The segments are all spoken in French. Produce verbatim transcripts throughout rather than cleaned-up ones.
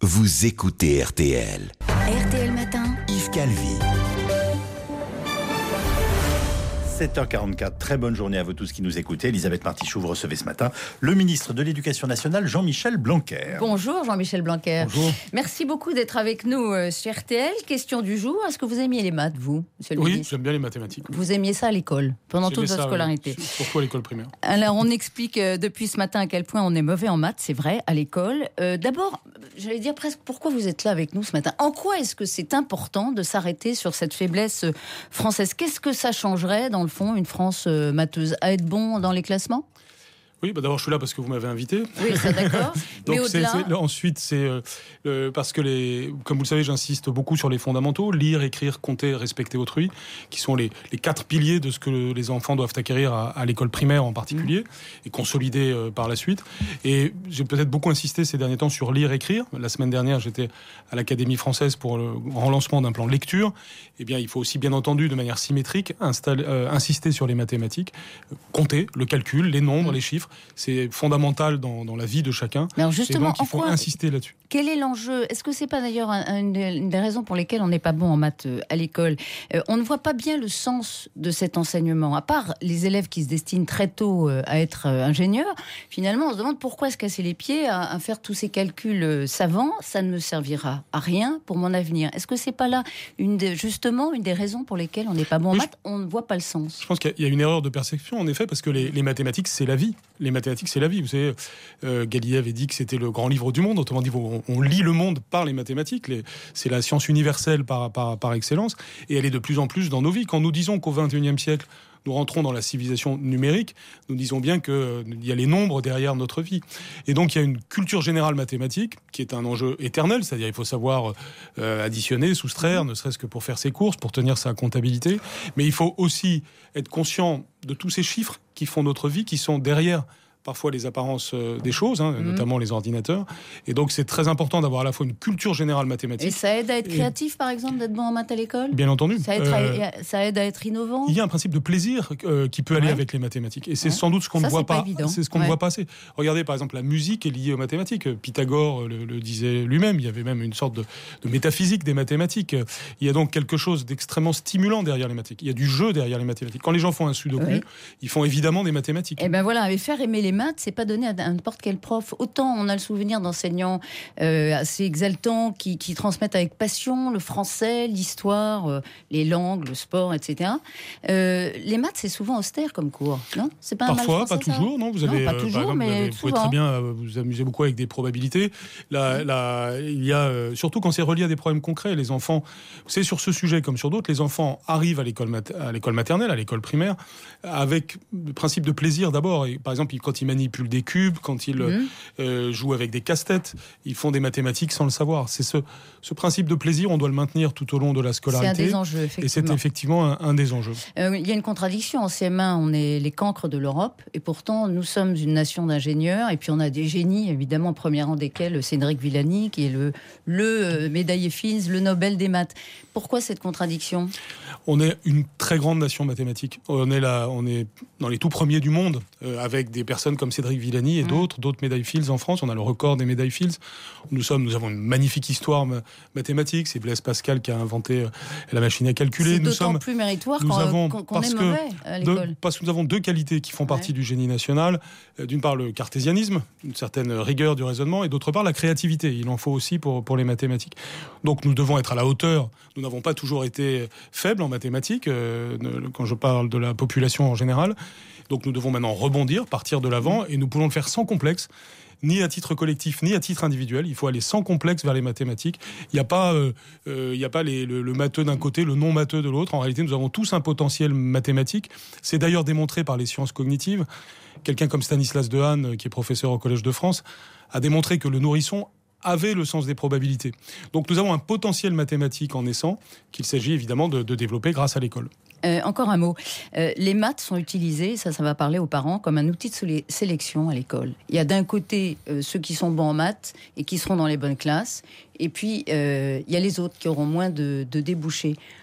vous écoutez R T L. R T L Matin, Yves Calvi. sept heures quarante-quatre, très bonne journée à vous tous qui nous écoutez. Elisabeth Martichoux, vous recevez ce matin le ministre de l'Éducation nationale, Jean-Michel Blanquer. Bonjour Jean-Michel Blanquer. Bonjour. Merci beaucoup d'être avec nous euh, sur R T L. Question du jour, est-ce que vous aimiez les maths, vous, monsieur le Oui, ministre ? j'aime bien les mathématiques. Vous aimiez ça à l'école, pendant J'aimais toute votre ça, scolarité. oui. Surtout à l'école primaire. Alors, on explique euh, depuis ce matin à quel point on est mauvais en maths, c'est vrai, à l'école. Euh, d'abord, j'allais dire presque, pourquoi vous êtes là avec nous ce matin ? En quoi est-ce que c'est important de s'arrêter sur cette faiblesse euh, française ? Qu'est-ce que ça changerait, dans le fond, une France euh, matheuse, à être bon dans les classements ? Oui, bah d'abord je suis là parce que vous m'avez invité. Oui, ça d'accord. Donc Mais c'est, au-delà... c'est, ensuite c'est euh, euh, parce que les, comme vous le savez, j'insiste beaucoup sur les fondamentaux, lire, écrire, compter, respecter autrui, qui sont les, les quatre piliers de ce que les enfants doivent acquérir à, à l'école primaire en particulier, mmh. et consolider euh, par la suite. Et j'ai peut-être beaucoup insisté ces derniers temps sur lire, écrire. La semaine dernière, j'étais à l'Académie française pour le grand lancement d'un plan lecture. Eh bien, il faut aussi bien entendu, de manière symétrique, installer, euh, insister sur les mathématiques, euh, compter, le calcul, les nombres, mmh. les chiffres. C'est fondamental dans, dans la vie de chacun. Mais alors justement, et donc, il faut quoi, insister là-dessus. Quel est l'enjeu ? Est-ce que c'est pas d'ailleurs un, un, une des raisons pour lesquelles on n'est pas bon en maths euh, à l'école ? euh, On ne voit pas bien le sens de cet enseignement. À part les élèves qui se destinent très tôt euh, à être euh, ingénieurs, finalement, on se demande pourquoi se casser les pieds à, à faire tous ces calculs euh, savants. Ça ne me servira à rien pour mon avenir. Est-ce que c'est pas là une de, justement une des raisons pour lesquelles on n'est pas bon en oui, maths ? On ne voit pas le sens. Je pense qu'il y a une erreur de perception, en effet, parce que les, les mathématiques, c'est la vie. Les mathématiques, c'est la vie. Vous savez, euh, Galilée avait dit que c'était le grand livre du monde. Autrement dit, on, on lit le monde par les mathématiques. Les, c'est la science universelle par, par, par excellence. Et elle est de plus en plus dans nos vies. Quand nous disons qu'au vingt et unième siècle, nous rentrons dans la civilisation numérique, nous disons bien qu'il euh, y a les nombres derrière notre vie. Et donc, il y a une culture générale mathématique qui est un enjeu éternel, c'est-à-dire il faut savoir euh, additionner, soustraire, ne serait-ce que pour faire ses courses, pour tenir sa comptabilité. Mais il faut aussi être conscient de tous ces chiffres qui font notre vie, qui sont derrière parfois les apparences euh, des choses, hein, mmh. notamment les ordinateurs. Et donc, c'est très important d'avoir à la fois une culture générale mathématique. Et ça aide à être créatif, et... par exemple, d'être bon en maths à l'école ? Bien entendu. Ça aide, euh, à, ça aide à être innovant ? Il y a un principe de plaisir euh, qui peut aller ouais. avec les mathématiques. Et c'est ouais. sans doute ce qu'on ça, ne voit pas. pas. C'est ce qu'on ouais. ne voit pas assez. Regardez, par exemple, la musique est liée aux mathématiques. Pythagore le, le disait lui-même. Il y avait même une sorte de, de métaphysique des mathématiques. Il y a donc quelque chose d'extrêmement stimulant derrière les mathématiques. Il y a du jeu derrière les mathématiques. Quand les gens font un sudoku, ouais. ils font évidemment des mathématiques. Et ben voilà, et faire aimer les maths, c'est pas donné à n'importe quel prof. Autant on a le souvenir d'enseignants euh, assez exaltants qui, qui transmettent avec passion le français, l'histoire, euh, les langues, le sport, et cetera. Euh, les maths, c'est souvent austère comme cours, non ? C'est pas un Parfois, mal français, pas toujours, ça non. Vous avez, non, pas euh, toujours, par exemple, mais vous, avez, vous pouvez très bien euh, vous amuser beaucoup avec des probabilités. Là, là, il y a euh, surtout quand c'est relié à des problèmes concrets. Les enfants, c'est sur ce sujet comme sur d'autres, les enfants arrivent à l'école, mat- à l'école maternelle, à l'école primaire, avec le principe de plaisir d'abord. Et, par exemple, quand ils manipulent des cubes, quand ils mmh. euh, jouent avec des casse-têtes, ils font des mathématiques sans le savoir. C'est ce, ce principe de plaisir, on doit le maintenir tout au long de la scolarité. C'est un des enjeux, effectivement. Et c'est effectivement un, un des enjeux. Euh, il y a une contradiction. En C M un, on est les cancres de l'Europe, et pourtant, nous sommes une nation d'ingénieurs, et puis on a des génies, évidemment, au premier rang desquels Cédric Villani, qui est le, le euh, médaillé Fields, le Nobel des maths. Pourquoi cette contradiction ? On est une très grande nation mathématique. On est, là, on est dans les tout premiers du monde, euh, avec des personnes comme Cédric Villani et mmh. d'autres, d'autres médailles Fields en France. On a le record des médailles Fields. Nous, sommes, nous avons une magnifique histoire mathématique. C'est Blaise Pascal qui a inventé euh, la machine à calculer. C'est nous d'autant sommes, plus méritoire nous qu'on, avons, qu'on, qu'on parce est que mauvais à l'école. De, parce que nous avons deux qualités qui font partie ouais. du génie national. Euh, d'une part, le cartésianisme, une certaine rigueur du raisonnement, et d'autre part, la créativité. Il en faut aussi pour, pour les mathématiques. Donc nous devons être à la hauteur. Nous n'avons pas toujours été faibles en mathématiques, euh, quand je parle de la population en général. Donc nous devons maintenant rebondir, partir de l'avant, et nous pouvons le faire sans complexe, ni à titre collectif, ni à titre individuel. Il faut aller sans complexe vers les mathématiques. Il n'y a pas, euh, euh, il n'y a pas les, le, le matheux d'un côté, le non-matheux de l'autre. En réalité, nous avons tous un potentiel mathématique. C'est d'ailleurs démontré par les sciences cognitives. Quelqu'un comme Stanislas Dehaene, qui est professeur au Collège de France, a démontré que le nourrisson avait le sens des probabilités. Donc nous avons un potentiel mathématique en naissant qu'il s'agit évidemment de, de développer grâce à l'école. Euh, encore un mot. Euh, les maths sont utilisées, ça, ça va parler aux parents, comme un outil de sélection à l'école. Il y a d'un côté euh, ceux qui sont bons en maths et qui seront dans les bonnes classes, et puis euh, il y a les autres qui auront moins de, de débouchés.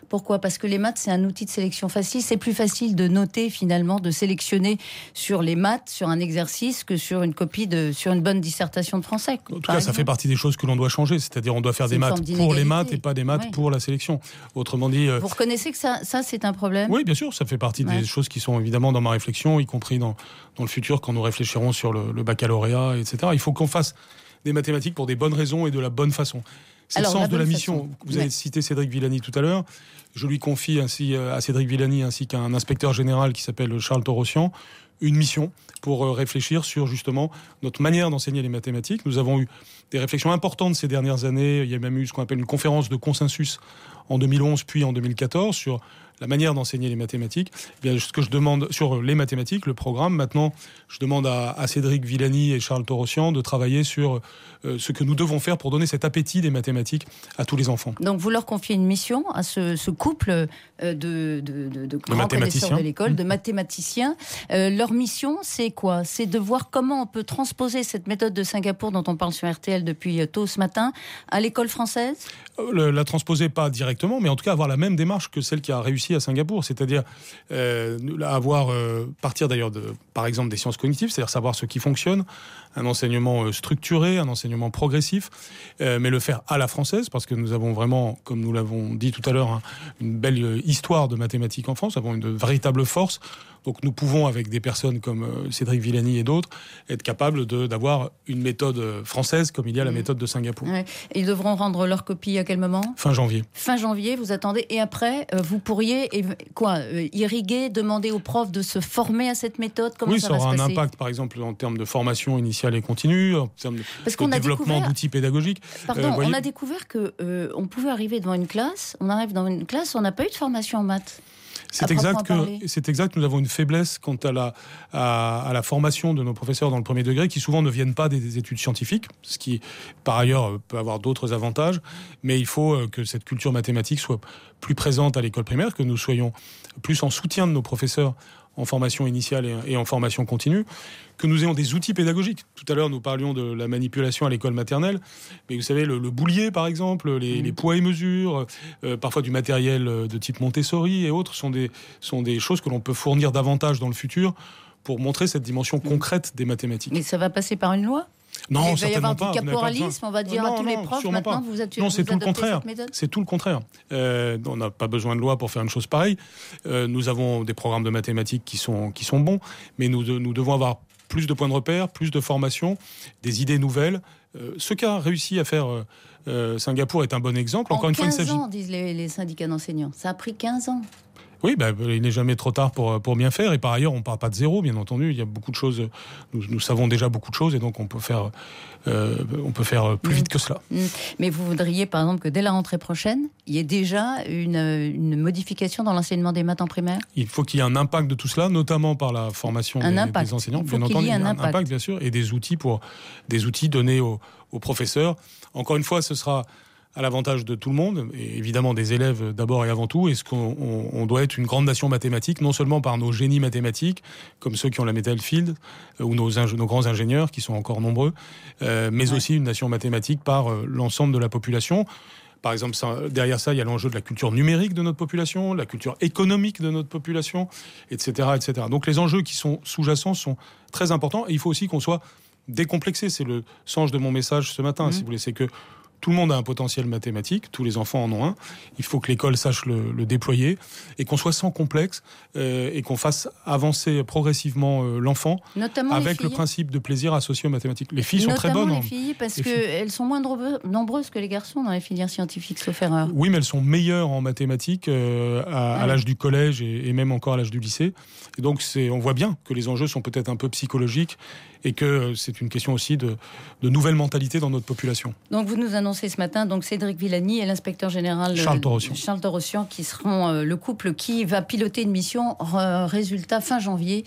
Pourquoi ? Parce que les maths, c'est un outil de sélection facile. C'est plus facile de noter, finalement, de sélectionner sur les maths, sur un exercice, que sur une copie de, sur une bonne dissertation de français. En tout cas, exemple. Ça fait partie des choses que l'on doit changer. C'est-à-dire, on doit faire c'est des maths pour les maths et pas des maths ouais. pour la sélection. Autrement dit... Vous reconnaissez que ça, ça c'est un problème ? Oui, bien sûr. Ça fait partie ouais. des choses qui sont évidemment dans ma réflexion, y compris dans, dans le futur, quand nous réfléchirons sur le, le baccalauréat, et cetera. Il faut qu'on fasse des mathématiques pour des bonnes raisons et de la bonne façon. C'est Alors, le sens de la mission. Façon. Vous ouais. avez cité Cédric Villani tout à l'heure. Je lui confie ainsi à Cédric Villani ainsi qu'à un inspecteur général qui s'appelle Charles Torossian une mission pour réfléchir sur justement notre manière d'enseigner les mathématiques. Nous avons eu des réflexions importantes ces dernières années. Il y a même eu ce qu'on appelle une conférence de consensus en deux mille onze puis en deux mille quatorze sur la manière d'enseigner les mathématiques. Eh bien, ce que je demande sur les mathématiques, le programme, maintenant, je demande à, à Cédric Villani et Charles Torossian de travailler sur euh, ce que nous devons faire pour donner cet appétit des mathématiques à tous les enfants. Donc, vous leur confiez une mission à ce, ce couple euh, de, de, de, de grands connaisseurs de l'école, mmh. de mathématiciens. Euh, leur mission, c'est quoi ? C'est de voir comment on peut transposer cette méthode de Singapour dont on parle sur R T L depuis tôt ce matin à l'école française ? Le, la transposer pas directement, mais en tout cas avoir la même démarche que celle qui a réussi à Singapour, c'est-à-dire euh, avoir euh, partir d'ailleurs de, par exemple des sciences cognitives, c'est-à-dire savoir ce qui fonctionne, un enseignement euh, structuré, un enseignement progressif, euh, mais le faire à la française, parce que nous avons vraiment, comme nous l'avons dit tout à l'heure, hein, une belle euh, histoire de mathématiques en France, nous avons une véritable force. Donc nous pouvons, avec des personnes comme euh, Cédric Villani et d'autres, être capables de, d'avoir une méthode française comme il y a la méthode de Singapour. Ouais. Ils devront rendre leur copie à quel moment ? Fin janvier. Fin janvier, vous attendez. Et après, euh, vous pourriez quoi, euh, irriguer, demander aux profs de se former à cette méthode ? Comment oui, ça, ça va se aura un passer ? impact, par exemple, en termes de formation initiale et continue, en termes de, Parce de développement découvert... d'outils pédagogiques. Pardon, euh, voyez... on a découvert qu'on euh, pouvait arriver devant une classe, on arrive dans une classe, on n'a pas eu de formation en maths. C'est exact, que, c'est exact que nous avons une faiblesse quant à la, à, à la formation de nos professeurs dans le premier degré, qui souvent ne viennent pas des, des études scientifiques, ce qui, par ailleurs, peut avoir d'autres avantages. Mais il faut que cette culture mathématique soit plus présente à l'école primaire, que nous soyons plus en soutien de nos professeurs en formation initiale et en formation continue, que nous ayons des outils pédagogiques. Tout à l'heure, nous parlions de la manipulation à l'école maternelle, mais vous savez, le, le boulier, par exemple, les, mmh. les poids et mesures, euh, parfois du matériel de type Montessori et autres, sont des, sont des choses que l'on peut fournir davantage dans le futur pour montrer cette dimension mmh. concrète des mathématiques. Mais ça va passer par une loi ? Non, il va y avoir pas, du caporalisme, on va dire non, à tous non, les profs, maintenant pas. vous êtes Non, vous c'est tout le contraire. Cette c'est tout le contraire. Euh, on n'a pas besoin de loi pour faire une chose pareille. Euh, nous avons des programmes de mathématiques qui sont, qui sont bons, mais nous, nous devons avoir plus de points de repère, plus de formation, des idées nouvelles. Euh, ce qu'a réussi à faire euh, euh, Singapour est un bon exemple. Encore en une fois, il quinze s'agit... ans, disent les, les syndicats d'enseignants. Ça a pris quinze ans. Oui, bah, il n'est jamais trop tard pour, pour bien faire. Et par ailleurs, on ne part pas de zéro, bien entendu. Il y a beaucoup de choses. Nous, nous savons déjà beaucoup de choses et donc on peut faire, euh, on peut faire plus vite que cela. Mais vous voudriez, par exemple, que dès la rentrée prochaine, il y ait déjà une, une modification dans l'enseignement des maths en primaire ? Il faut qu'il y ait un impact de tout cela, notamment par la formation des, des enseignants. Il faut bien qu'il entendu, y ait un, un impact. impact, bien sûr, et des outils, pour, des outils donnés aux, aux professeurs. Encore une fois, ce sera à l'avantage de tout le monde, et évidemment des élèves d'abord et avant tout. Est-ce qu'on on, on doit être une grande nation mathématique, non seulement par nos génies mathématiques, comme ceux qui ont la médaille Fields, euh, ou nos, nos grands ingénieurs, qui sont encore nombreux, euh, mais ouais. aussi une nation mathématique par euh, l'ensemble de la population. Par exemple, ça, derrière ça, il y a l'enjeu de la culture numérique de notre population, la culture économique de notre population, et cetera, et cetera. Donc les enjeux qui sont sous-jacents sont très importants, et il faut aussi qu'on soit décomplexé. C'est le sens de mon message ce matin, mmh. si vous voulez. C'est que tout le monde a un potentiel mathématique, tous les enfants en ont un. Il faut que l'école sache le, le déployer et qu'on soit sans complexe euh, et qu'on fasse avancer progressivement euh, l'enfant, notamment avec le principe de plaisir associé aux mathématiques. Les filles sont notamment très bonnes. Notamment les filles, parce qu'elles sont moins nombreuses que les garçons dans les filières scientifiques, sauf erreur. Oui, mais elles sont meilleures en mathématiques euh, à, ah, à l'âge du collège et, et même encore à l'âge du lycée. Et donc, c'est, on voit bien que les enjeux sont peut-être un peu psychologiques et que c'est une question aussi de, de nouvelles mentalités dans notre population. Donc, vous nous annoncez ce matin donc Cédric Villani et l'inspecteur général Charles Torossian, Charles Torossian qui seront euh, le couple qui va piloter une mission re, résultat fin janvier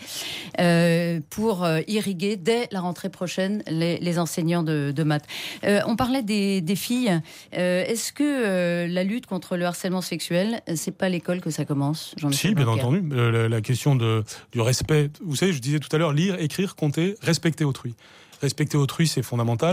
euh, pour euh, irriguer dès la rentrée prochaine les, les enseignants de, de maths. Euh, on parlait des, des filles. Euh, est-ce que euh, la lutte contre le harcèlement sexuel, c'est pas à l'école que ça commence, Jean-Michel Si, bien Blanquer. entendu. Euh, la, la question de, du respect. Vous savez, je disais tout à l'heure, lire, écrire, compter, respecter autrui. Respecter autrui, c'est fondamental.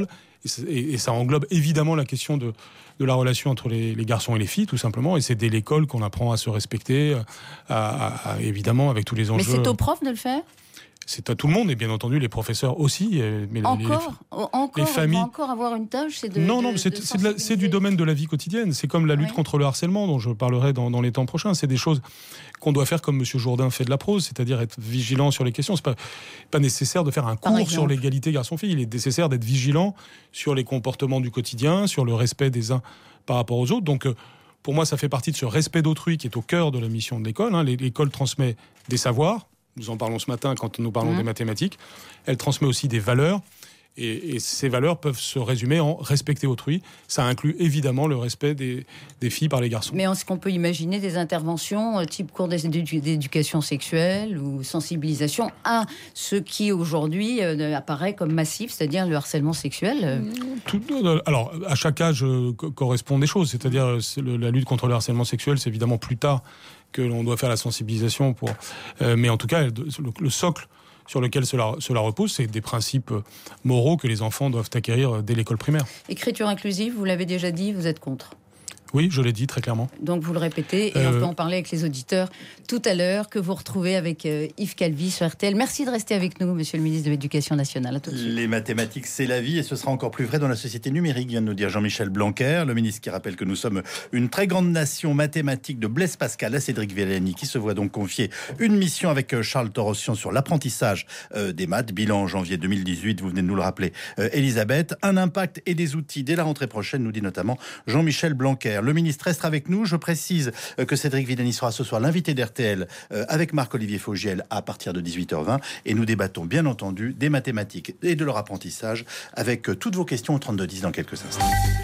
Et, et ça englobe évidemment la question de, de la relation entre les, les garçons et les filles, tout simplement. Et c'est dès l'école qu'on apprend à se respecter, à, à, à, évidemment, avec tous les enjeux. Mais c'est aux profs de le faire ? C'est à tout le monde, et bien entendu les professeurs aussi. Mais encore, les, les, encore, les familles... on va encore avoir une tâche, c'est de Non, non, de, c'est, de c'est, de la, c'est du domaine de la vie quotidienne. C'est comme la lutte oui. contre le harcèlement, dont je parlerai dans, dans les temps prochains. C'est des choses qu'on doit faire comme M. Jourdain fait de la prose, c'est-à-dire être vigilant sur les questions. C'est pas, pas nécessaire de faire un cours sur l'égalité garçon-fille. Il est nécessaire d'être vigilant sur les comportements du quotidien, sur le respect des uns par rapport aux autres. Donc, pour moi, ça fait partie de ce respect d'autrui qui est au cœur de la mission de l'école. Hein. L'école transmet des savoirs. Nous en parlons ce matin quand nous parlons mmh. des mathématiques. Elle transmet aussi des valeurs. Et, et ces valeurs peuvent se résumer en respecter autrui. Ça inclut évidemment le respect des, des filles par les garçons. Mais est-ce qu'on peut imaginer des interventions type cours d'éducation sexuelle ou sensibilisation à ce qui aujourd'hui euh, apparaît comme massif, c'est-à-dire le harcèlement sexuel ? Tout, alors, à chaque âge euh, correspondent des choses. C'est-à-dire c'est le, la lutte contre le harcèlement sexuel, c'est évidemment plus tard que l'on doit faire la sensibilisation. Pour, euh, mais en tout cas, le, le socle sur lequel cela, cela repose, c'est des principes moraux que les enfants doivent acquérir dès l'école primaire. Écriture inclusive, vous l'avez déjà dit, vous êtes contre ? Oui, je l'ai dit très clairement. Donc vous le répétez, et euh... on peut en parler avec les auditeurs tout à l'heure, que vous retrouvez avec euh, Yves Calvi sur R T L. Merci de rester avec nous, monsieur le ministre de l'Éducation nationale. À tout de suite. Les mathématiques, c'est la vie, et ce sera encore plus vrai dans la société numérique, vient de nous dire Jean-Michel Blanquer, le ministre qui rappelle que nous sommes une très grande nation mathématique de Blaise Pascal à Cédric Villani, qui se voit donc confier une mission avec Charles Torossian sur l'apprentissage euh, des maths. Bilan en janvier deux mille dix-huit, vous venez de nous le rappeler, euh, Elisabeth. Un impact et des outils dès la rentrée prochaine, nous dit notamment Jean-Michel Blanquer. Le ministre reste avec nous. Je précise que Cédric Villani sera ce soir l'invité d'R T L avec Marc-Olivier Fogiel à partir de dix-huit heures vingt. Et nous débattons bien entendu des mathématiques et de leur apprentissage avec toutes vos questions au trente-deux dix dans quelques instants.